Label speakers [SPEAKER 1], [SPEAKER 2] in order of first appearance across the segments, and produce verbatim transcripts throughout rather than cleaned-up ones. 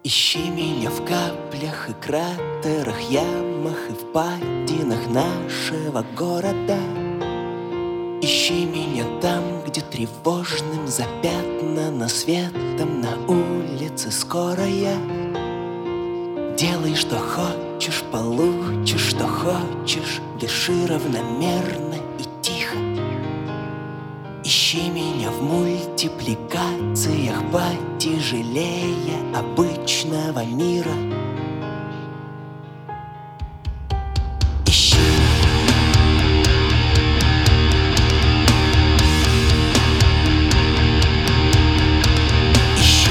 [SPEAKER 1] Ищи меня в каплях и кратерах, ямах и впадинах нашего города. Ищи меня там, где тревожным запятнано светом на улице скорая. Делай, что хочешь, получишь, что хочешь, дыши равномерно и тихо. Ищи меня в мультипликациях потяжелее обычного мира. Ищи. Ищи.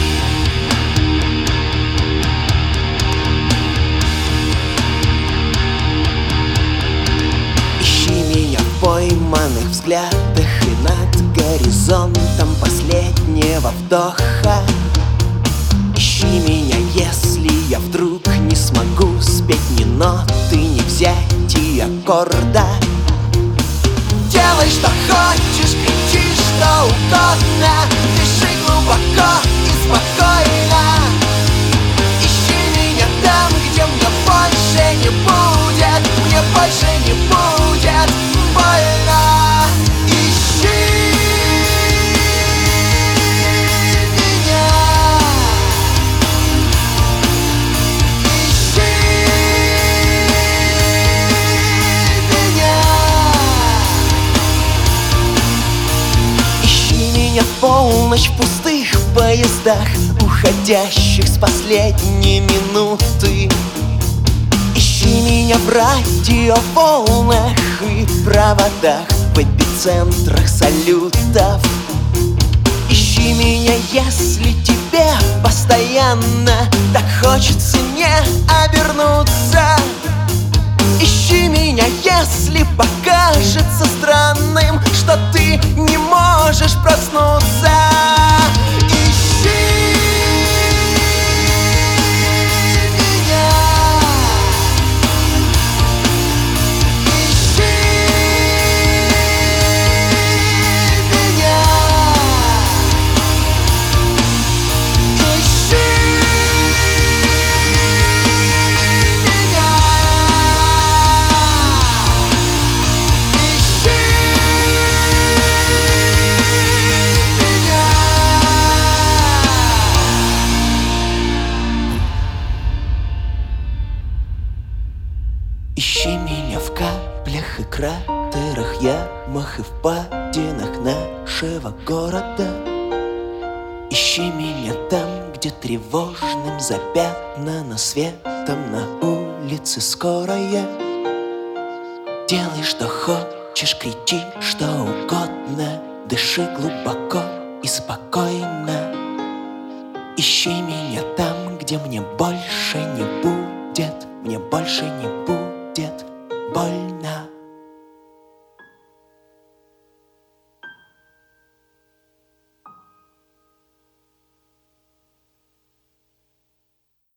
[SPEAKER 1] Ищи меня в пойманных взглядах и над горизонтом последнего вдоха. Ищи меня, если я вдруг не смогу спеть ни ноты, ни взять и аккорда. Делай, что хочешь, кричи, что угодно, дыши глубоко и спокойно. Ищи меня там, где мне больше не будет, мне больше не будет больно. В полночь в пустых поездах, уходящих с последней минуты. Ищи меня в радиоволнах и проводах, в эпицентрах салютов. Ищи меня, если тебе постоянно так хочется не обернуться. Ищи меня, если покажется странным, что ты не можешь проснуться. Ищи меня. Ищи меня. Ищи Ищи меня в каплях и кратерах, ямах и впадинах нашего города. Ищи меня там, где тревожным запятнано светом на улице скорая. Делай, что хочешь, кричи, что угодно, дыши глубоко и спокойно. Ищи меня там, где мне больше не будет, мне больше не будет больно.